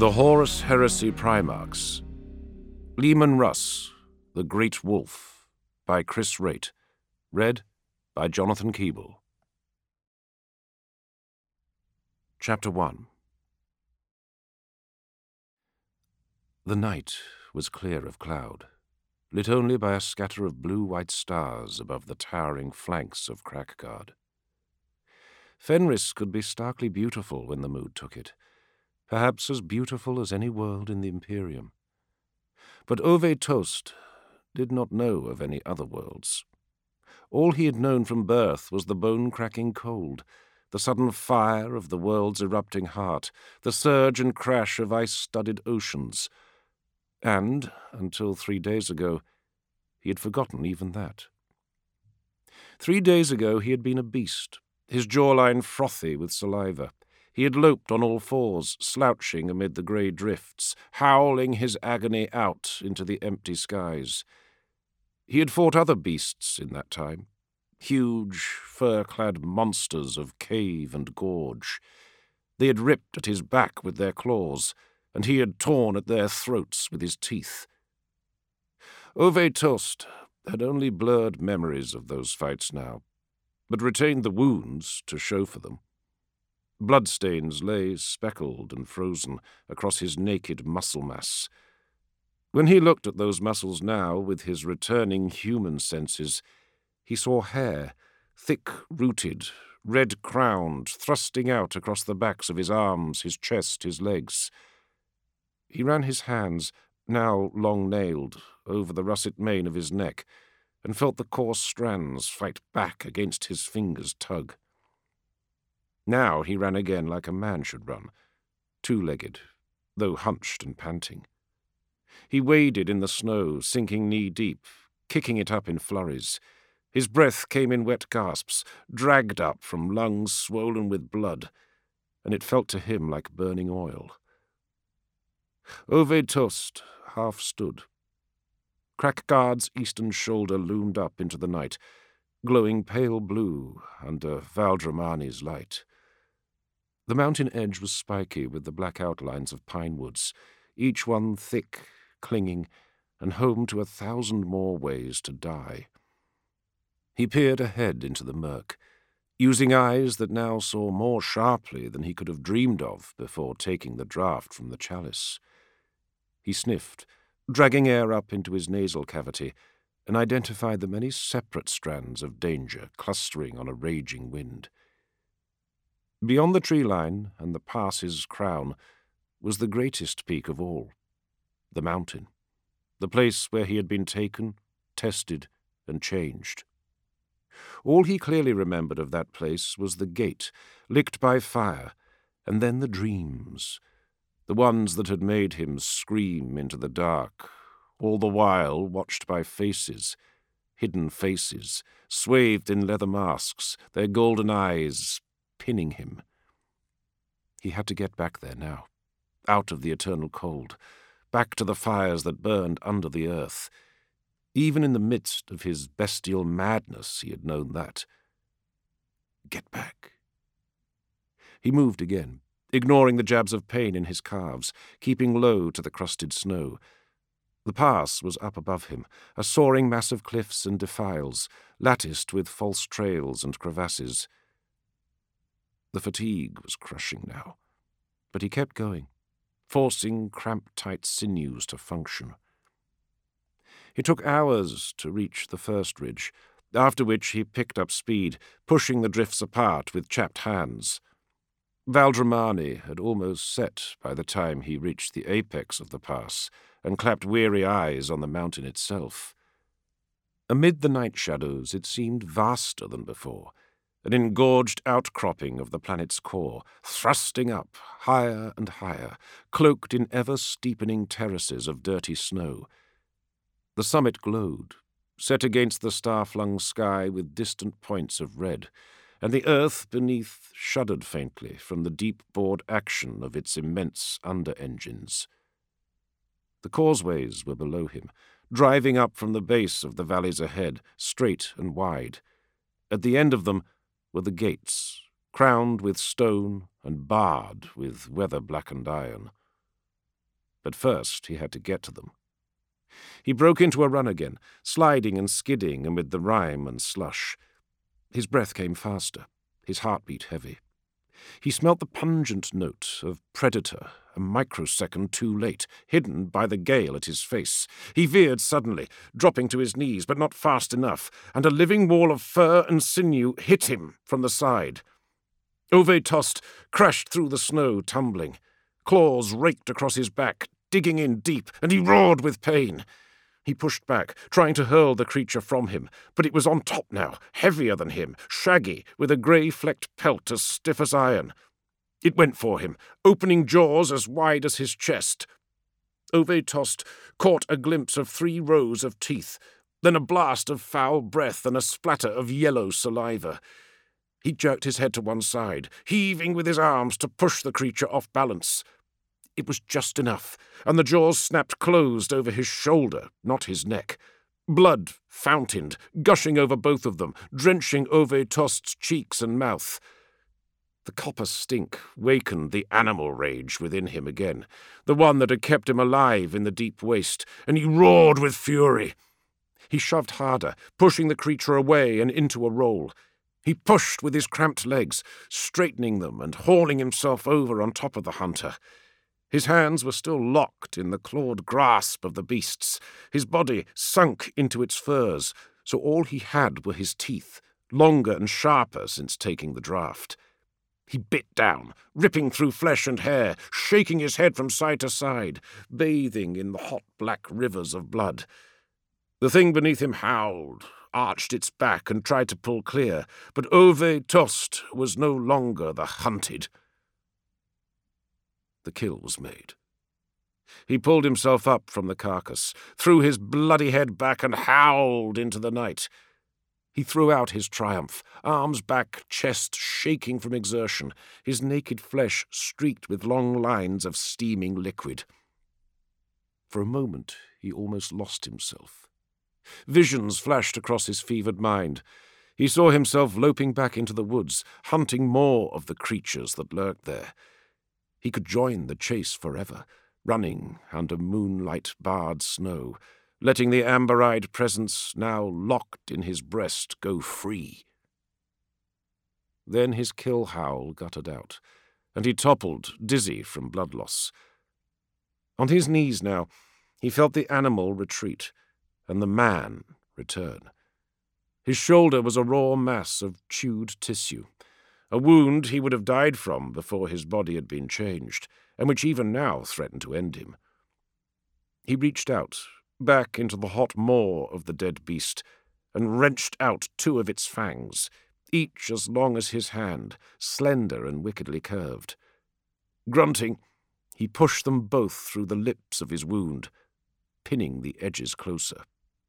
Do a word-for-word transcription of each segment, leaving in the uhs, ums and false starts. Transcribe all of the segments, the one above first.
The Horus Heresy Primarchs. Leman Russ, The Great Wolf, by Chris Raitt. Read by Jonathan Keeble. Chapter one. The night was clear of cloud, lit only by a scatter of blue-white stars above the towering flanks of Crackguard. Fenris could be starkly beautiful when the mood took it, perhaps as beautiful as any world in the Imperium. But Ove Tost did not know of any other worlds. All he had known from birth was the bone-cracking cold, the sudden fire of the world's erupting heart, the surge and crash of ice-studded oceans. And, until three days ago, he had forgotten even that. Three days ago he had been a beast, his jawline frothy with saliva. He had loped on all fours, slouching amid the grey drifts, howling his agony out into the empty skies. He had fought other beasts in that time, huge, fur-clad monsters of cave and gorge. They had ripped at his back with their claws, and he had torn at their throats with his teeth. Ove Tost had only blurred memories of those fights now, but retained the wounds to show for them. Bloodstains lay speckled and frozen across his naked muscle mass. When he looked at those muscles now with his returning human senses, he saw hair, thick-rooted, red-crowned, thrusting out across the backs of his arms, his chest, his legs. He ran his hands, now long-nailed, over the russet mane of his neck, and felt the coarse strands fight back against his fingers' tug. Now he ran again like a man should run, two-legged, though hunched and panting. He waded in the snow, sinking knee-deep, kicking it up in flurries. His breath came in wet gasps, dragged up from lungs swollen with blood, and it felt to him like burning oil. Ove Tost half stood. Crackguard's eastern shoulder loomed up into the night, glowing pale blue under Valdramani's light. The mountain edge was spiky with the black outlines of pine woods, each one thick, clinging, and home to a thousand more ways to die. He peered ahead into the murk, using eyes that now saw more sharply than he could have dreamed of before taking the draught from the chalice. He sniffed, dragging air up into his nasal cavity, and identified the many separate strands of danger clustering on a raging wind. Beyond the tree line and the pass's crown was the greatest peak of all, the mountain, the place where he had been taken, tested, and changed. All he clearly remembered of that place was the gate, licked by fire, and then the dreams, the ones that had made him scream into the dark, all the while watched by faces, hidden faces, swathed in leather masks, their golden eyes pinning him. He had to get back there now, out of the eternal cold, back to the fires that burned under the earth. Even in the midst of his bestial madness he had known that. Get back. He moved again, ignoring the jabs of pain in his calves, keeping low to the crusted snow. The pass was up above him, a soaring mass of cliffs and defiles, latticed with false trails and crevasses. The fatigue was crushing now, but he kept going, forcing cramped-tight sinews to function. It took hours to reach the first ridge, after which he picked up speed, pushing the drifts apart with chapped hands. Valdramani had almost set by the time he reached the apex of the pass and clapped weary eyes on the mountain itself. Amid the night shadows it seemed vaster than before, an engorged outcropping of the planet's core, thrusting up higher and higher, cloaked in ever-steepening terraces of dirty snow. The summit glowed, set against the star-flung sky with distant points of red, and the earth beneath shuddered faintly from the deep-bored action of its immense under-engines. The causeways were below him, driving up from the base of the valleys ahead, straight and wide. At the end of them were the gates, crowned with stone and barred with weather-blackened iron. but first he had to get to them. He broke into a run again, sliding and skidding amid the rime and slush. His breath came faster, his heartbeat heavy. He smelt the pungent note of predator, a microsecond too late, hidden by the gale at his face. He veered suddenly, dropping to his knees, but not fast enough, and a living wall of fur and sinew hit him from the side. Ove tossed, crashed through the snow, tumbling. Claws raked across his back, digging in deep, and he roared with pain. He pushed back, trying to hurl the creature from him, but it was on top now, heavier than him, shaggy, with a grey-flecked pelt as stiff as iron. It went for him, opening jaws as wide as his chest. Ove tossed, caught a glimpse of three rows of teeth, then a blast of foul breath and a splatter of yellow saliva. He jerked his head to one side, heaving with his arms to push the creature off balance. It was just enough, and the jaws snapped closed over his shoulder, not his neck. Blood fountained, gushing over both of them, drenching Ove Tost's cheeks and mouth. The copper stink wakened the animal rage within him again, the one that had kept him alive in the deep waste, and he roared with fury. He shoved harder, pushing the creature away and into a roll. He pushed with his cramped legs, straightening them and hauling himself over on top of the hunter. His hands were still locked in the clawed grasp of the beast's, his body sunk into its furs, so all he had were his teeth, longer and sharper since taking the draught. He bit down, ripping through flesh and hair, shaking his head from side to side, bathing in the hot black rivers of blood. The thing beneath him howled, arched its back and tried to pull clear, but Ove Tost was no longer the hunted. The kill was made. He pulled himself up from the carcass, threw his bloody head back and howled into the night. He threw out his triumph, arms back, chest shaking from exertion, his naked flesh streaked with long lines of steaming liquid. For a moment he almost lost himself. Visions flashed across his fevered mind. He saw himself loping back into the woods, hunting more of the creatures that lurked there. He could join the chase forever, running under moonlight-barred snow, letting the amber-eyed presence now locked in his breast go free. Then his kill howl guttered out, and he toppled, dizzy from blood loss. On his knees now, he felt the animal retreat, and the man return. His shoulder was a raw mass of chewed tissue, a wound he would have died from before his body had been changed, and which even now threatened to end him. He reached out, back into the hot maw of the dead beast, and wrenched out two of its fangs, each as long as his hand, slender and wickedly curved. Grunting, he pushed them both through the lips of his wound, pinning the edges closer.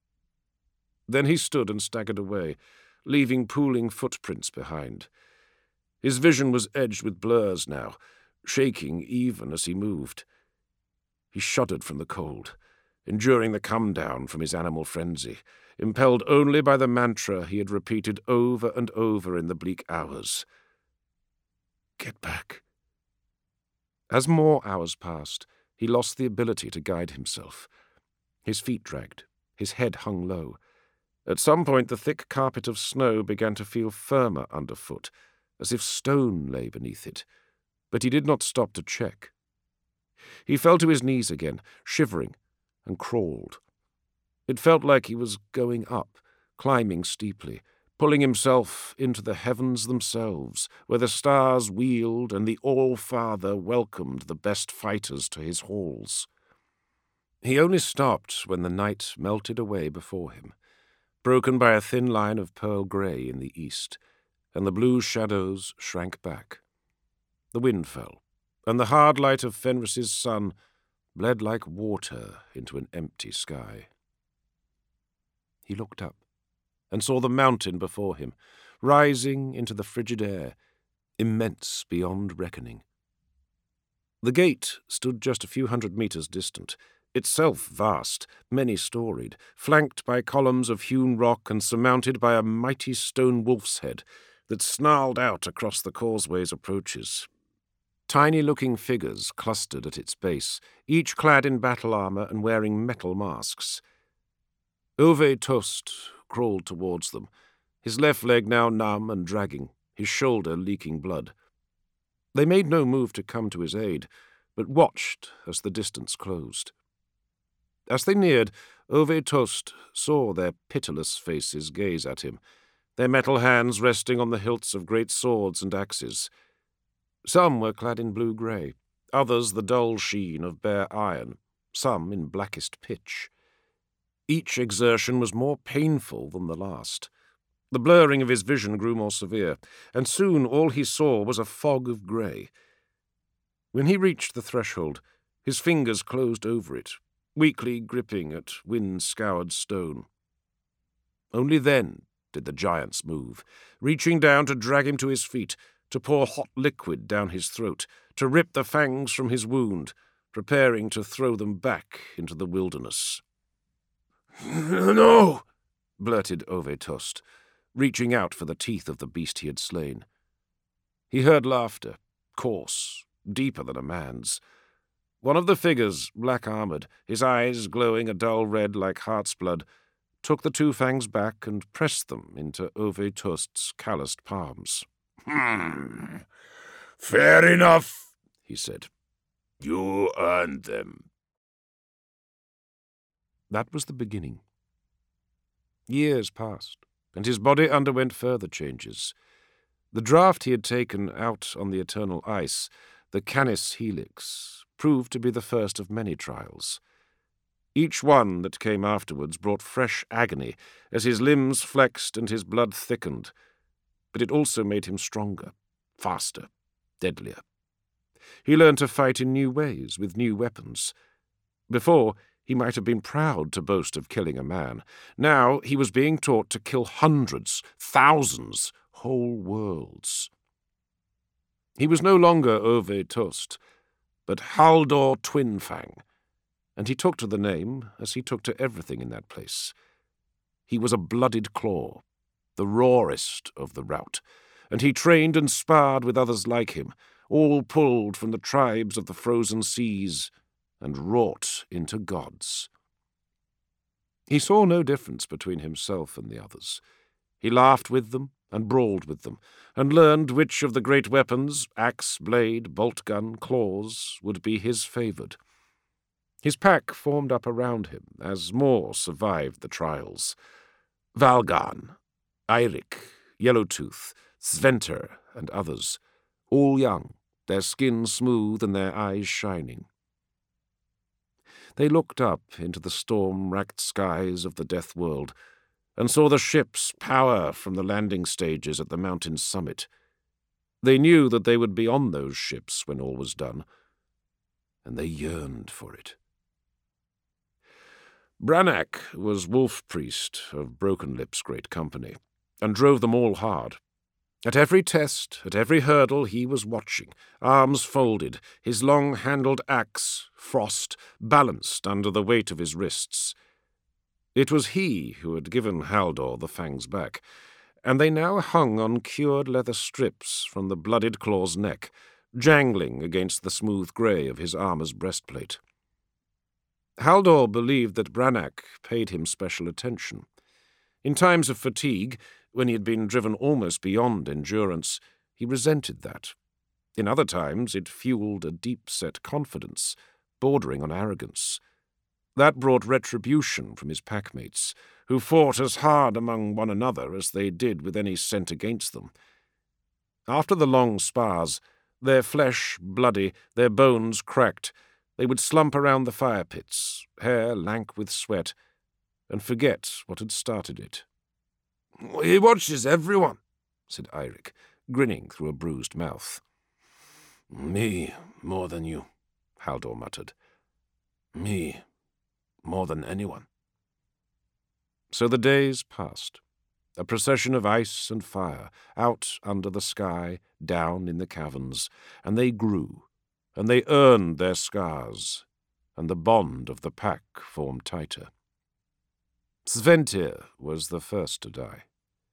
Then he stood and staggered away, leaving pooling footprints behind. His vision was edged with blurs now, shaking even as he moved. He shuddered from the cold, enduring the come-down from his animal frenzy, impelled only by the mantra he had repeated over and over in the bleak hours. Get back. As more hours passed, he lost the ability to guide himself. His feet dragged, his head hung low. At some point the thick carpet of snow began to feel firmer underfoot, as if stone lay beneath it, but he did not stop to check. He fell to his knees again, shivering, and crawled. It felt like he was going up, climbing steeply, pulling himself into the heavens themselves, where the stars wheeled and the All-Father welcomed the best fighters to his halls. He only stopped when the night melted away before him, broken by a thin line of pearl grey in the east, and the blue shadows shrank back. The wind fell, and the hard light of Fenris's sun bled like water into an empty sky. He looked up and saw the mountain before him, rising into the frigid air, immense beyond reckoning. The gate stood just a few hundred metres distant, itself vast, many-storied, flanked by columns of hewn rock and surmounted by a mighty stone wolf's head that snarled out across the causeway's approaches. Tiny-looking figures clustered at its base, each clad in battle armour and wearing metal masks. Ove Tost crawled towards them, his left leg now numb and dragging, his shoulder leaking blood. They made no move to come to his aid, but watched as the distance closed. As they neared, Ove Tost saw their pitiless faces gaze at him, their metal hands resting on the hilts of great swords and axes. Some were clad in blue-grey, others the dull sheen of bare iron, some in blackest pitch. Each exertion was more painful than the last. The blurring of his vision grew more severe, and soon all he saw was a fog of grey. When he reached the threshold, his fingers closed over it, weakly gripping at wind-scoured stone. Only then did the giants move, reaching down to drag him to his feet, to pour hot liquid down his throat, to rip the fangs from his wound, preparing to throw them back into the wilderness. "No!" blurted Ove Tost, reaching out for the teeth of the beast he had slain. He heard laughter, coarse, deeper than a man's. One of the figures, black-armoured, his eyes glowing a dull red like heart's blood, took the two fangs back and pressed them into Ove Tost's calloused palms. "Hmm. Fair enough," he said. "You earned them." That was the beginning. Years passed, and his body underwent further changes. The draught he had taken out on the eternal ice, the Canis Helix, proved to be the first of many trials. Each one that came afterwards brought fresh agony as his limbs flexed and his blood thickened, but it also made him stronger, faster, deadlier. He learned to fight in new ways, with new weapons. Before, he might have been proud to boast of killing a man. Now he was being taught to kill hundreds, thousands, whole worlds. He was no longer Ove Tost, but Haldor Twinfang, and he took to the name as he took to everything in that place. He was a blooded claw, the rawest of the rout, and he trained and sparred with others like him, all pulled from the tribes of the frozen seas and wrought into gods. He saw no difference between himself and the others. He laughed with them and brawled with them, and learned which of the great weapons, axe, blade, bolt-gun, claws, would be his favoured. His pack formed up around him as more survived the trials. Valgarn, Eirik, Yellowtooth, Sventer, and others, all young, their skin smooth and their eyes shining. They looked up into the storm-racked skies of the Death World and saw the ships power from the landing stages at the mountain's summit. They knew that they would be on those ships when all was done, and they yearned for it. Branach was wolf-priest of Broken Lip's great company, and drove them all hard. At every test, at every hurdle, he was watching, arms folded, his long-handled axe, Frost, balanced under the weight of his wrists. It was he who had given Haldor the fangs back, and they now hung on cured leather strips from the blooded claw's neck, jangling against the smooth grey of his armour's breastplate. Haldor believed that Branach paid him special attention. In times of fatigue, when he had been driven almost beyond endurance, he resented that. In other times it fueled a deep-set confidence, bordering on arrogance. That brought retribution from his packmates, who fought as hard among one another as they did with any sent against them. After the long spars, their flesh bloody, their bones cracked, they would slump around the fire pits, hair lank with sweat, and forget what had started it. "He watches everyone," said Eirik, grinning through a bruised mouth. "Me more than you," Haldor muttered. "Me more than anyone." So the days passed, a procession of ice and fire, out under the sky, down in the caverns, and they grew, and they earned their scars, and the bond of the pack formed tighter. Sventir was the first to die.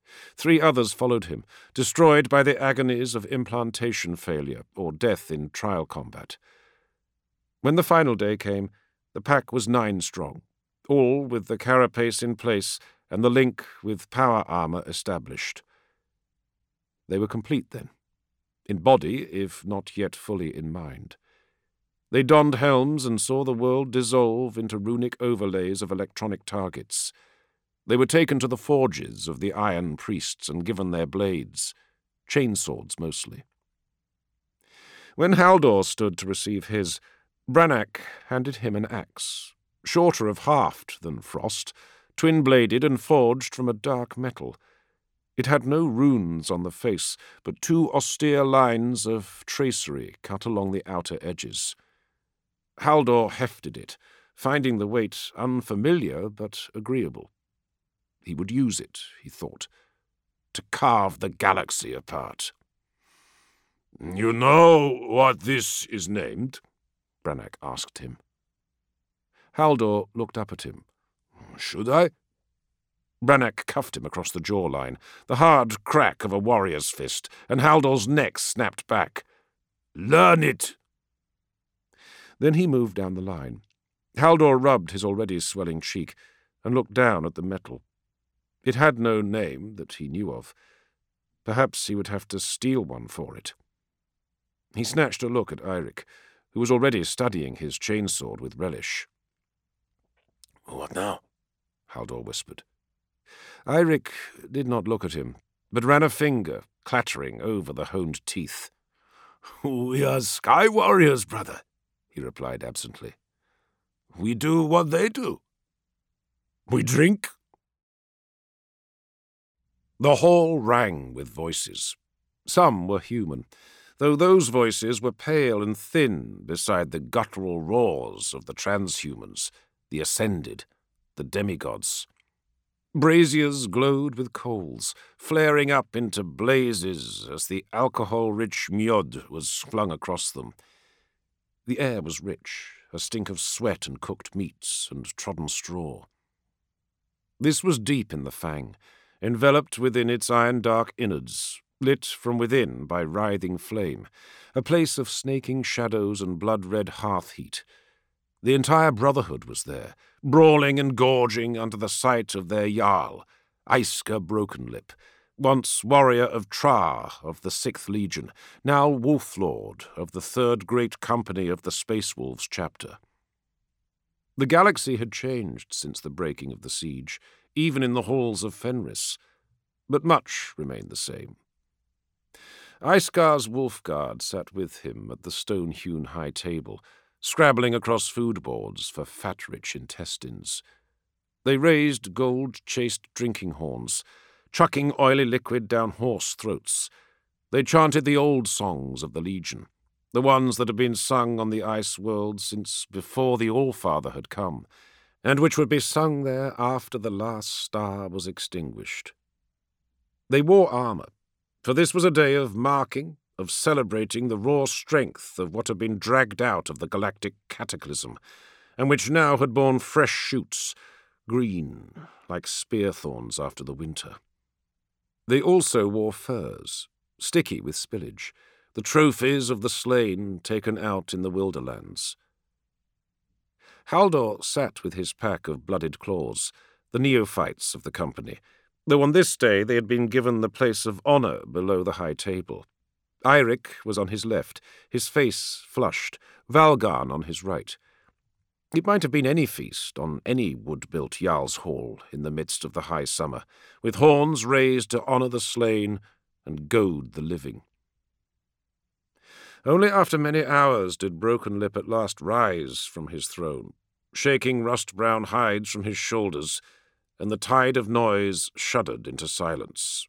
Three others followed him, destroyed by the agonies of implantation failure or death in trial combat. When the final day came, the pack was nine strong, all with the carapace in place and the link with power armor established. They were complete then, in body if not yet fully in mind. They donned helms and saw the world dissolve into runic overlays of electronic targets. They were taken to the forges of the Iron Priests and given their blades, chainswords mostly. When Haldor stood to receive his, Brannock handed him an axe, shorter of haft than Frost, twin-bladed and forged from a dark metal. It had no runes on the face, but two austere lines of tracery cut along the outer edges. Haldor hefted it, finding the weight unfamiliar but agreeable. He would use it, he thought, to carve the galaxy apart. "You know what this is named?" Brannock asked him. Haldor looked up at him. "Should I?" Brannock cuffed him across the jawline, the hard crack of a warrior's fist, and Haldor's neck snapped back. "Learn it!" Then he moved down the line. Haldor rubbed his already swelling cheek and looked down at the metal. It had no name that he knew of. Perhaps he would have to steal one for it. He snatched a look at Eirik, who was already studying his chainsword with relish. "What now?" Haldor whispered. Eirik did not look at him, but ran a finger, clattering over the honed teeth. "We are sky warriors, brother," he replied absently. "We do what they do. We drink." The hall rang with voices. Some were human, though those voices were pale and thin beside the guttural roars of the transhumans, the ascended, the demigods. Braziers glowed with coals, flaring up into blazes as the alcohol-rich mjod was flung across them. The air was rich, a stink of sweat and cooked meats and trodden straw. This was deep in the fang, enveloped within its iron-dark innards, lit from within by writhing flame, a place of snaking shadows and blood-red hearth heat. The entire Brotherhood was there, brawling and gorging under the sight of their Jarl, Iska Brokenlip, once warrior of Tra of the Sixth Legion, now Wolf-Lord of the Third Great Company of the Space Wolves chapter. The galaxy had changed since the breaking of the siege, even in the halls of Fenris, but much remained the same. Iskar's Wolfguard sat with him at the stone-hewn high table, scrabbling across food boards for fat-rich intestines. They raised gold-chased drinking horns, chucking oily liquid down horse throats. They chanted the old songs of the Legion, the ones that had been sung on the ice world since before the Allfather had come, and which would be sung there after the last star was extinguished. They wore armor, for this was a day of marking, of celebrating the raw strength of what had been dragged out of the galactic cataclysm, and which now had borne fresh shoots, green, like spear thorns after the winter. They also wore furs, sticky with spillage, the trophies of the slain taken out in the wilderlands. Haldor sat with his pack of blooded claws, the neophytes of the company, though on this day they had been given the place of honour below the high table. Eirik was on his left, his face flushed, Valgarn on his right. It might have been any feast on any wood-built Jarl's Hall in the midst of the high summer, with horns raised to honour the slain and goad the living. Only after many hours did Brokenlip at last rise from his throne, shaking rust-brown hides from his shoulders, and the tide of noise shuddered into silence.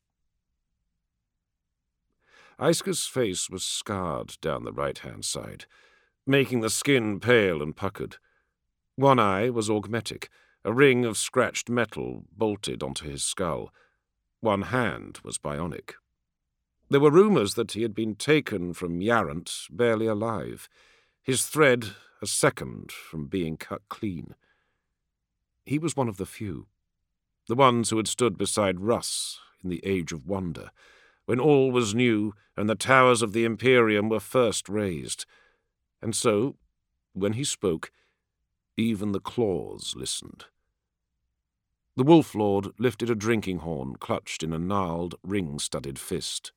Iska's face was scarred down the right-hand side, making the skin pale and puckered. One eye was augmetic, a ring of scratched metal bolted onto his skull. One hand was bionic. There were rumours that he had been taken from Yarant barely alive, his thread a second from being cut clean. He was one of the few, the ones who had stood beside Russ in the Age of Wonder, when all was new and the towers of the Imperium were first raised. And so, when he spoke, even the claws listened. The Wolf Lord lifted a drinking horn clutched in a gnarled, ring-studded fist.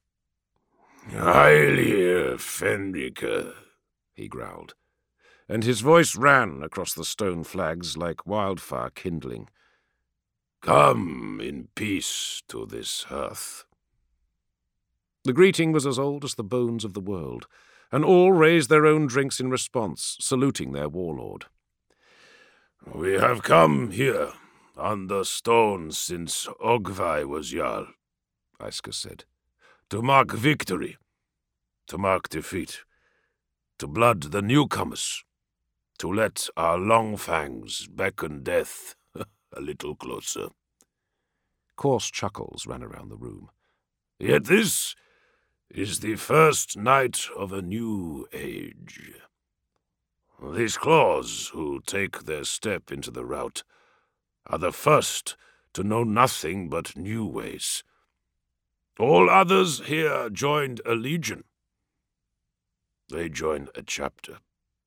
"Eilir Fenrike," he growled, and his voice ran across the stone flags like wildfire kindling. "Come in peace to this hearth." The greeting was as old as the bones of the world, and all raised their own drinks in response, saluting their warlord. "We have come here on the stone since Ogvai was Jarl," Iska said, "to mark victory, to mark defeat, to blood the newcomers, to let our Longfangs beckon death a little closer." Coarse chuckles ran around the room. "Yet this is the first night of a new age. These claws who take their step into the rout are the first to know nothing but new ways. All others here joined a legion. They join a chapter.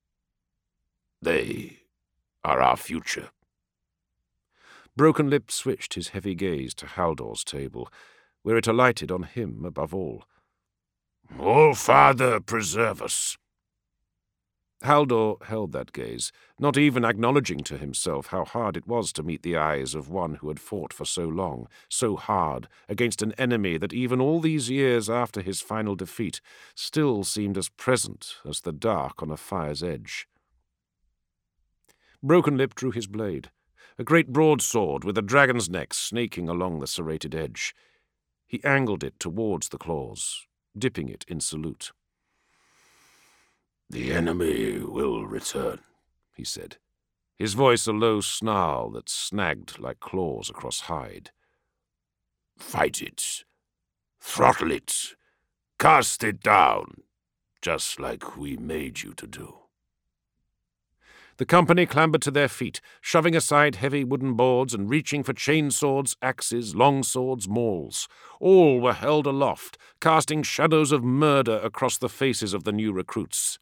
They are our future." Broken Lip switched his heavy gaze to Haldor's table, where it alighted on him above all. "All Father preserve us." Haldor held that gaze, not even acknowledging to himself how hard it was to meet the eyes of one who had fought for so long, so hard, against an enemy that even all these years after his final defeat still seemed as present as the dark on a fire's edge. Broken Lip drew his blade, a great broadsword with a dragon's neck snaking along the serrated edge. He angled it towards the claws, dipping it in salute. "The enemy will return," he said, his voice a low snarl that snagged like claws across hide. "Fight it, throttle it, cast it down, just like we made you to do." The company clambered to their feet, shoving aside heavy wooden boards and reaching for chainswords, axes, longswords, mauls. All were held aloft, casting shadows of murder across the faces of the new recruits.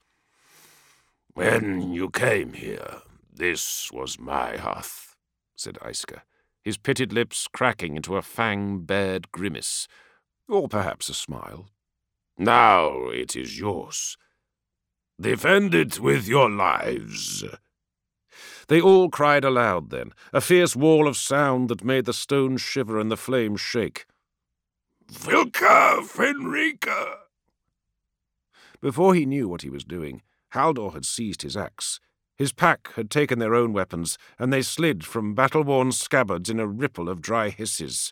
"When you came here, this was my hearth," said Iska, his pitted lips cracking into a fang-bared grimace, or perhaps a smile. "Now it is yours. Defend it with your lives." They all cried aloud then, a fierce wall of sound that made the stones shiver and the flames shake. "Vilka Fenrika!" Before he knew what he was doing, Haldor had seized his axe. His pack had taken their own weapons, and they slid from battle-worn scabbards in a ripple of dry hisses.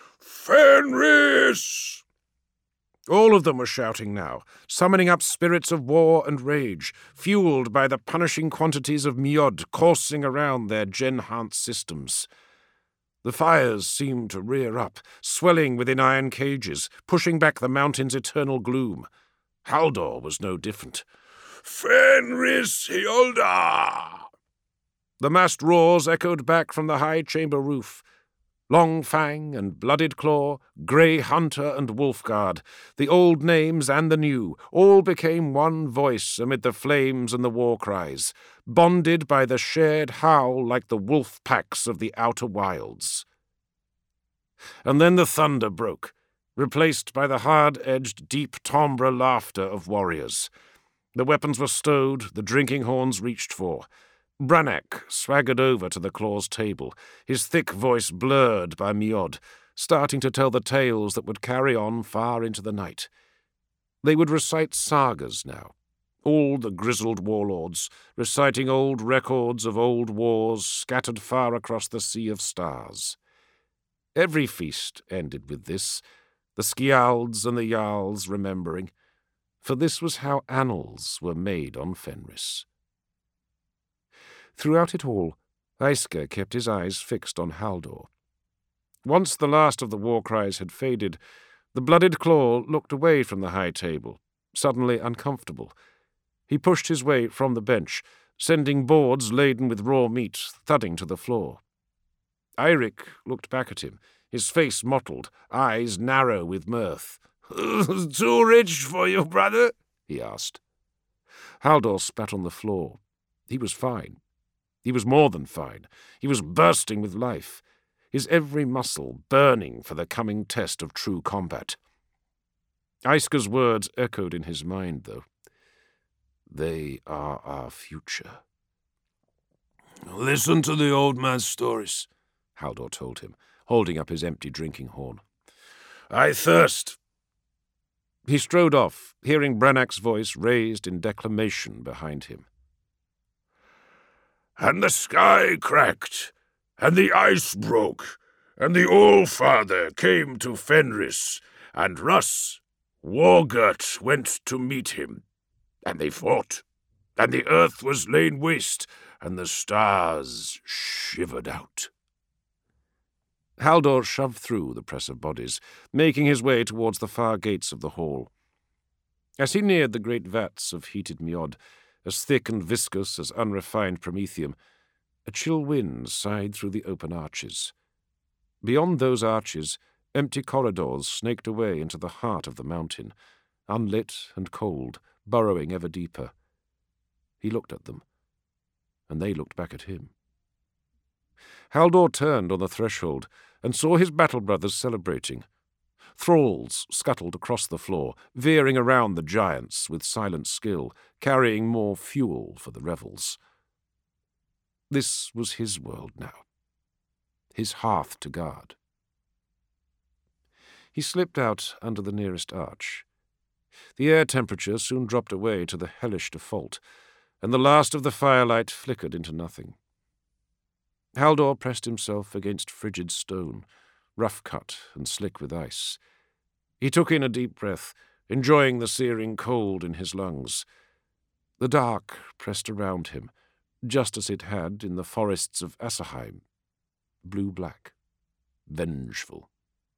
"Fenris!" All of them were shouting now, summoning up spirits of war and rage, fueled by the punishing quantities of Miod coursing around their Genhant systems. The fires seemed to rear up, swelling within iron cages, pushing back the mountain's eternal gloom. Haldor was no different. "Fenris Hylda!" The massed roars echoed back from the high chamber roof. Long Fang and Blooded Claw, Grey Hunter and Wolfguard, the old names and the new, all became one voice amid the flames and the war cries, bonded by the shared howl like the wolf packs of the outer wilds. And then the thunder broke, replaced by the hard-edged, deep timbre laughter of warriors. The weapons were stowed, the drinking horns reached for. Brannak swaggered over to the Claw's table, his thick voice blurred by Miod, starting to tell the tales that would carry on far into the night. They would recite sagas now, all the grizzled warlords, reciting old records of old wars scattered far across the sea of stars. Every feast ended with this, the Skjalds and the Jarls remembering, for this was how annals were made on Fenris. Throughout it all, Iska kept his eyes fixed on Haldor. Once the last of the war cries had faded, the Blooded Claw looked away from the high table, suddenly uncomfortable. He pushed his way from the bench, sending boards laden with raw meat thudding to the floor. Eirik looked back at him, his face mottled, eyes narrow with mirth. "Too rich for you, brother?" he asked. Haldor spat on the floor. He was fine. He was more than fine. He was bursting with life, his every muscle burning for the coming test of true combat. Iska's words echoed in his mind, though. They are our future. "Listen to the old man's stories," Haldor told him, holding up his empty drinking horn. "I thirst." He strode off, hearing Brannach's voice raised in declamation behind him. "And the sky cracked, and the ice broke, and the All-Father came to Fenris, and Russ, war-girt, went to meet him. And they fought, and the earth was laid waste, and the stars shivered out." Haldor shoved through the press of bodies, making his way towards the far gates of the hall. As he neared the great vats of heated meod, as thick and viscous as unrefined promethium, a chill wind sighed through the open arches. Beyond those arches, empty corridors snaked away into the heart of the mountain, unlit and cold, burrowing ever deeper. He looked at them, and they looked back at him. Haldor turned on the threshold and saw his battle brothers celebrating. Thralls scuttled across the floor, veering around the giants with silent skill, carrying more fuel for the revels. This was his world now, his hearth to guard. He slipped out under the nearest arch. The air temperature soon dropped away to the hellish default, and the last of the firelight flickered into nothing. Haldor pressed himself against frigid stone, rough-cut and slick with ice. He took in a deep breath, enjoying the searing cold in his lungs. The dark pressed around him, just as it had in the forests of Asserheim, blue-black, vengeful.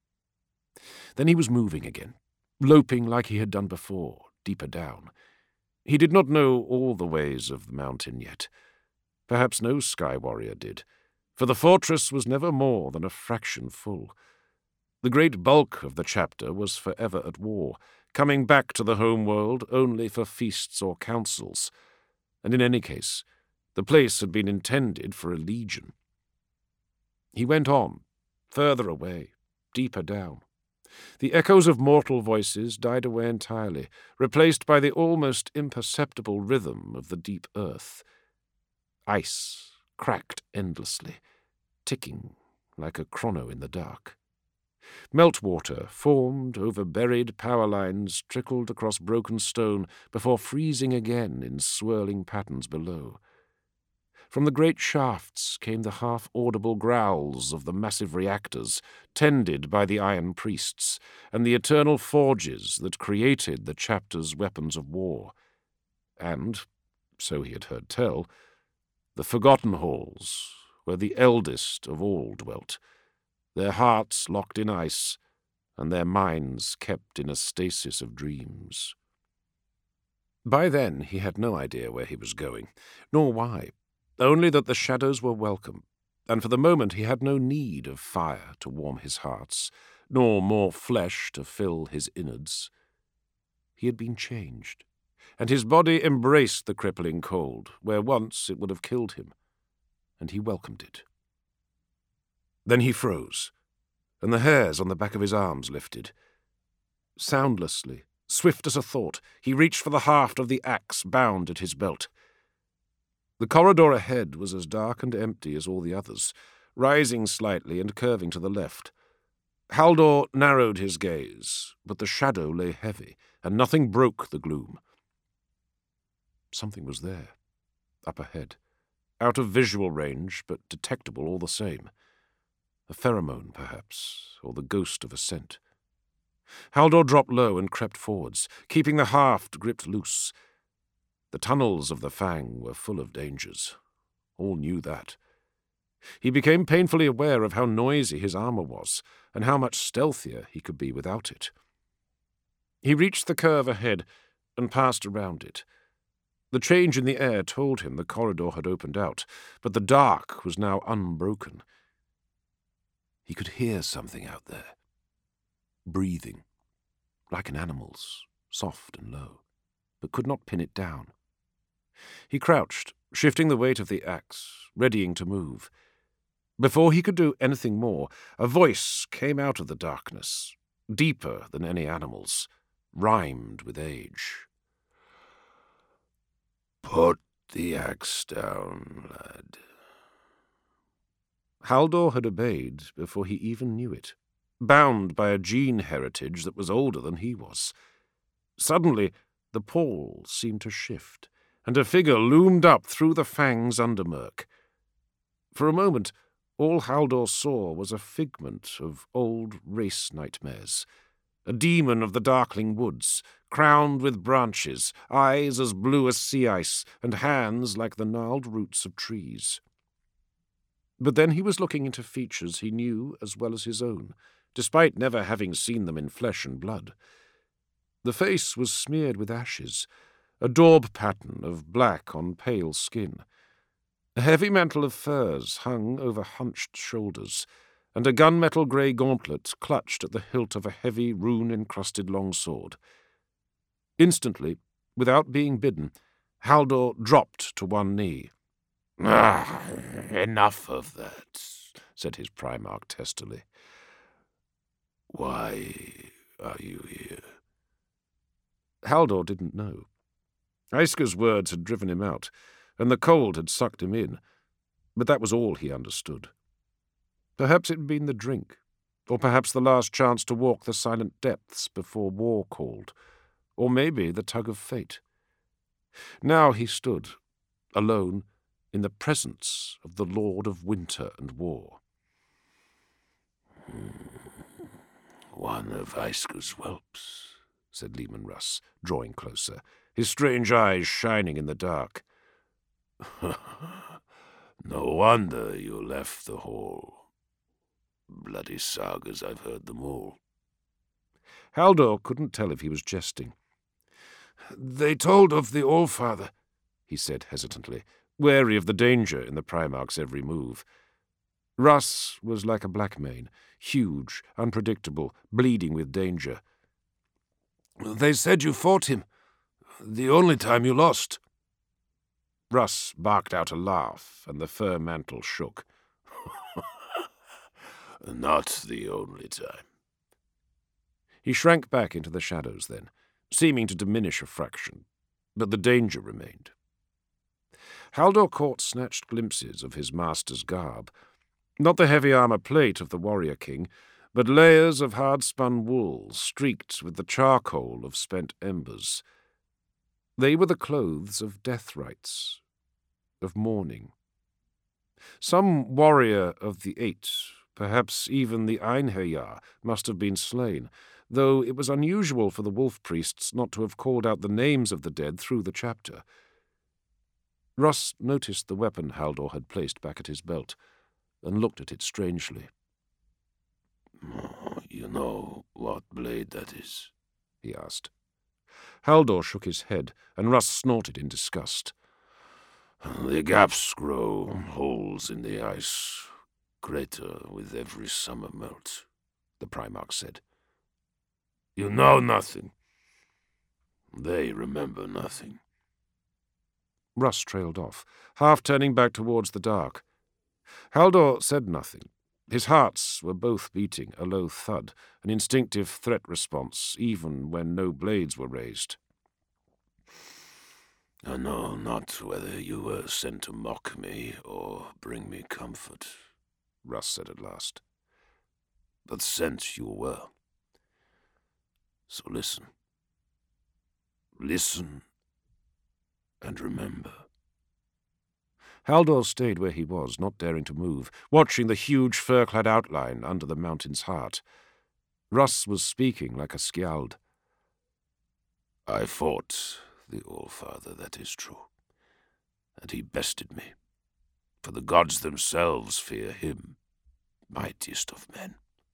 Then he was moving again, loping like he had done before, deeper down. He did not know all the ways of the mountain yet. Perhaps no sky warrior did, for the fortress was never more than a fraction full. The great bulk of the chapter was forever at war, coming back to the home world only for feasts or councils, and in any case, the place had been intended for a legion. He went on, further away, deeper down. The echoes of mortal voices died away entirely, replaced by the almost imperceptible rhythm of the deep earth. Ice cracked endlessly, ticking like a chrono in the dark. Meltwater formed over buried power lines, trickled across broken stone before freezing again in swirling patterns below. From the great shafts came the half-audible growls of the massive reactors, tended by the Iron Priests, and the eternal forges that created the chapter's weapons of war. And, so he had heard tell, the Forgotten Halls, where the eldest of all dwelt, their hearts locked in ice, and their minds kept in a stasis of dreams. By then he had no idea where he was going, nor why. Only that the shadows were welcome, and for the moment he had no need of fire to warm his hearts, nor more flesh to fill his innards. He had been changed, and his body embraced the crippling cold, where once it would have killed him, and he welcomed it. Then he froze, and the hairs on the back of his arms lifted. Soundlessly, swift as a thought, he reached for the haft of the axe bound at his belt. The corridor ahead was as dark and empty as all the others, rising slightly and curving to the left. Haldor narrowed his gaze, but the shadow lay heavy, and nothing broke the gloom. Something was there, up ahead, out of visual range, but detectable all the same. A pheromone, perhaps, or the ghost of a scent. Haldor dropped low and crept forwards, keeping the haft gripped loose. The tunnels of the Fang were full of dangers. All knew that. He became painfully aware of how noisy his armor was, and how much stealthier he could be without it. He reached the curve ahead and passed around it. The change in the air told him the corridor had opened out, but the dark was now unbroken. He could hear something out there, breathing, like an animal's, soft and low, but could not pin it down. He crouched, shifting the weight of the axe, readying to move. Before he could do anything more, a voice came out of the darkness, deeper than any animal's, rhymed with age. "Put the axe down, lad." Haldor had obeyed before he even knew it, bound by a gene heritage that was older than he was. Suddenly, the pall seemed to shift, and a figure loomed up through the fang's undermurk. For a moment, all Haldor saw was a figment of old race nightmares, a demon of the darkling woods, crowned with branches, eyes as blue as sea ice, and hands like the gnarled roots of trees. But then he was looking into features he knew as well as his own, despite never having seen them in flesh and blood. The face was smeared with ashes, a daub pattern of black on pale skin. A heavy mantle of furs hung over hunched shoulders, and a gunmetal grey gauntlet clutched at the hilt of a heavy, rune-encrusted longsword. Instantly, without being bidden, Haldor dropped to one knee. "Ah, enough of that," said his Primarch testily. "Why are you here?" Haldor didn't know. Isker's words had driven him out, and the cold had sucked him in, but that was all he understood. Perhaps it had been the drink, or perhaps the last chance to walk the silent depths before war called, or maybe the tug of fate. Now he stood, alone, in the presence of the Lord of Winter and War. "One of Isker's whelps," said Leman Russ, drawing closer, his strange eyes shining in the dark. "No wonder you left the hall. Bloody sagas, I've heard them all." Haldor couldn't tell if he was jesting. "They told of the Allfather," he said hesitantly, wary of the danger in the Primarch's every move. Russ was like a blackmane, huge, unpredictable, bleeding with danger. "They said you fought him. The only time you lost." Russ barked out a laugh, and the fur mantle shook. "Not the only time." He shrank back into the shadows then, seeming to diminish a fraction, but the danger remained. Haldor caught snatched glimpses of his master's garb, not the heavy armour plate of the warrior king, but layers of hard-spun wool streaked with the charcoal of spent embers. They were the clothes of death rites, of mourning. Some warrior of the Eight, perhaps even the Einherjar, must have been slain, though it was unusual for the wolf priests not to have called out the names of the dead through the chapter. Russ noticed the weapon Haldor had placed back at his belt, and looked at it strangely. Oh, "You know what blade that is?" he asked. Haldor shook his head, and Russ snorted in disgust. "The gaps grow holes in the ice, greater with every summer melt," the Primarch said. "You know nothing. They remember nothing." Russ trailed off, half turning back towards the dark. Haldor said nothing. His hearts were both beating, a low thud, an instinctive threat response, even when no blades were raised. "I know not whether you were sent to mock me or bring me comfort," Russ said at last. "But sent you were. So listen. Listen and remember." Haldor stayed where he was, not daring to move, watching the huge fur-clad outline under the mountain's heart. Russ was speaking like a skjald. "I fought the Allfather, that is true, and he bested me, for the gods themselves fear him, mightiest of men.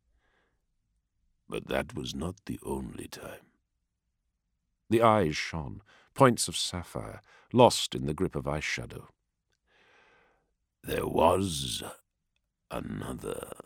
But that was not the only time." The eyes shone, points of sapphire, lost in the grip of ice shadow. "There was another